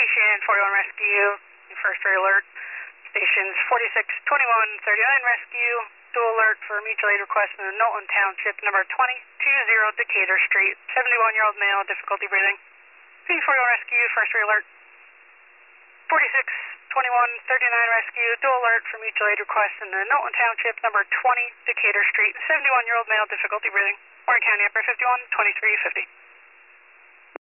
Station 41 Rescue, first alert. Stations 46, 21, 39 Rescue, dual alert for mutual aid request in the Knowlton Township, number 2020 Decatur Street. 71-year-old male, difficulty breathing. P41 Rescue, first alert. 46, 21, 39 Rescue, dual alert for mutual aid request in the Knowlton Township, number 20 Decatur Street. 71-year-old male, difficulty breathing. Warren County, upper 51, 2350.